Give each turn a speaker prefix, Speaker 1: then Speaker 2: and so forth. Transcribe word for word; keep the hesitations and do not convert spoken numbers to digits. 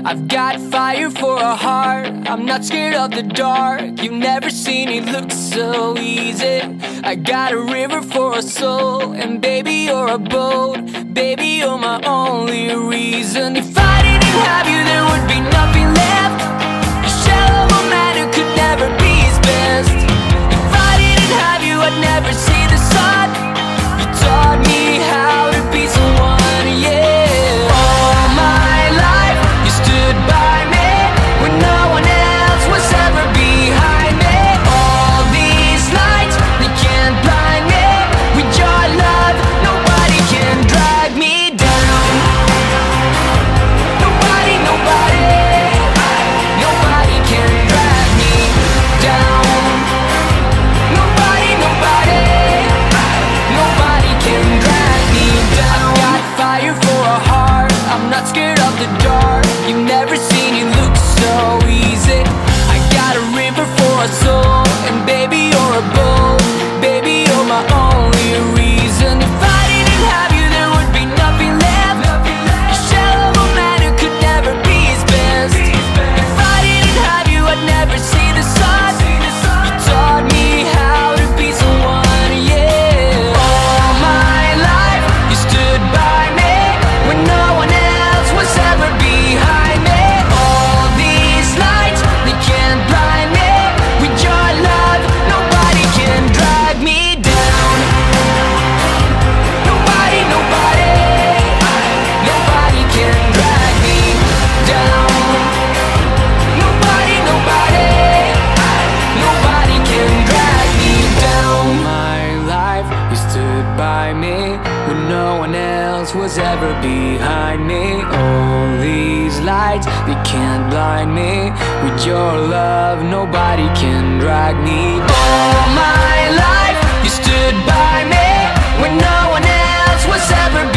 Speaker 1: I've got fire for a heart, I'm not scared of the dark. You've never seen it look so easy. I got a river for a soul, and baby you're a boat. Baby you're my only reason. If I didn't have you there would be nothing left. A shell of a man who could never be his best. If I didn't have you I'd never see the sun. You taught me how to be someone, yeah. All my life you stood by me when no one else was ever behind me. All these lights, they can't blind me. With your love, nobody can drag me down. Nobody, nobody, nobody can drag me down. Nobody, nobody, nobody can drag me down. I've got fire for a heart, I'm not scared of the dark. You've never seen it look so easy. I got a river for a soul, and baby you're a boat. Baby you're my only reason. If I didn't have you there would be nothing left. A shell of a man who could never be his best. If I didn't have you I'd never see the sun. You taught me how to be someone, yeah. All my life you stood by me when no one else was ever behind me. All these lights, they can't blind me. With your love, nobody can drag me down. Nobody, nobody, nobody can drag me down. Nobody, nobody, nobody can drag me down. My life, you stood by me when no one else was ever behind me. All these lights, they can't blind me. With your love, nobody can drag me down. All my life, you stood by me when no one else was ever